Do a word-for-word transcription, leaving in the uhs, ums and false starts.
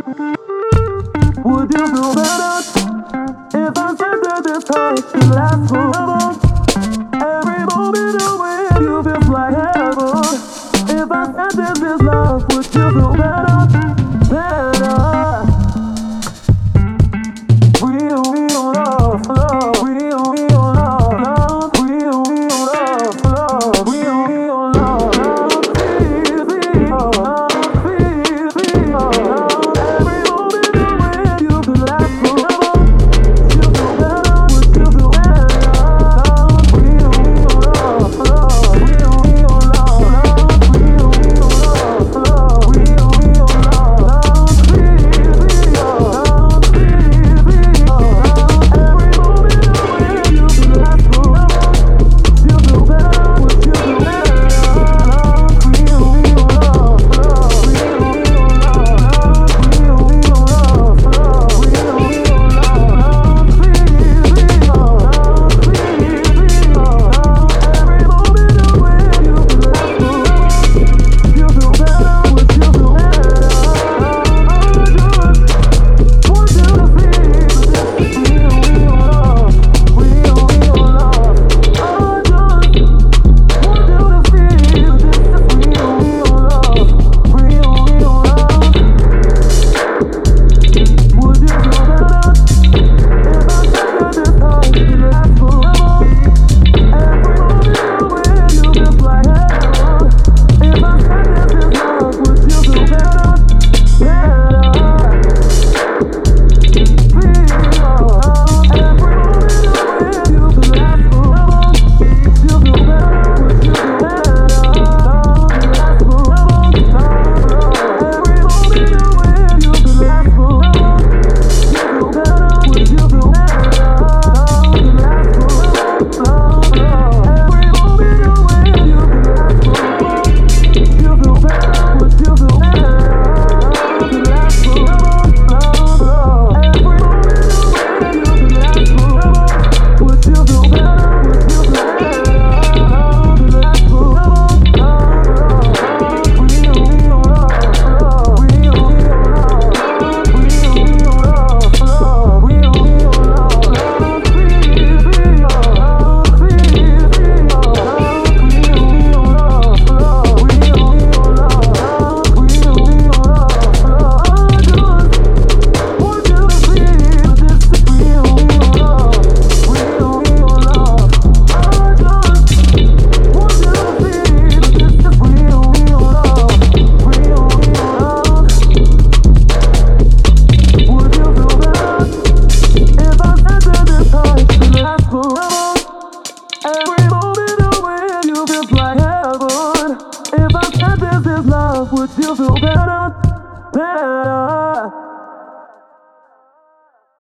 Would you feel better if I said that this time can last forever? Every moment away, you feel like heaven. If I said this is love, would you feel better? Better. Real, real love, love. Real, real love, love. Real, real love, love. Real, real love, love. Feel, feel, love. Feel, feel, love. Every moment away, you feel like forever. You feel better, would you feel better? Love. Real, real love, love. Real, real love, love. Real, real love, love. Real, real love, love. Feel, feel, love. Feel, feel, love. Every moment away, you feel like forever. You feel better, would you feel better? Love. Real, real love, love. Real, real love, love. Real, real love, love. Real, real love, love. Feel, feel, love. Feel, feel, love. Every moment away, you feel like forever. You feel better, would you feel better? I just want you to feel this real, real love. Real, real love. I just want you to feel this real, real love. Real, real love. Would you feel better if I said that this time can last forever? Every moment away, you feel like heaven. If I said this is love, would you feel better? Better. Feel love. Every moment away, you feel like forever. You feel better, would you feel better? Love lasts forever. Love. Every moment away, you feel like forever. You feel better, would you feel better? Love lasts forever. Love, love. Every moment away, you feel like forever. You feel better, would you feel better? Love lasts forever. Love, love. Every moment away, you feel like forever. Would you feel better? Would you feel better? Love lasts forever. Love, love. Real, real love, love. Real, real love, love. Real, real love, love. Real, real love, love. Feel, feel, love. Feel, feel, love. Real, real love, love. Real, real love, love. Real, real love, love. I just want you to feel this real, real love. Real, real love. I just want you to feel this real, real love. Real, real love. Would you feel better if I said that this time can last forever? Every moment away, you feel like heaven. If I said this is love, would you feel better? Better.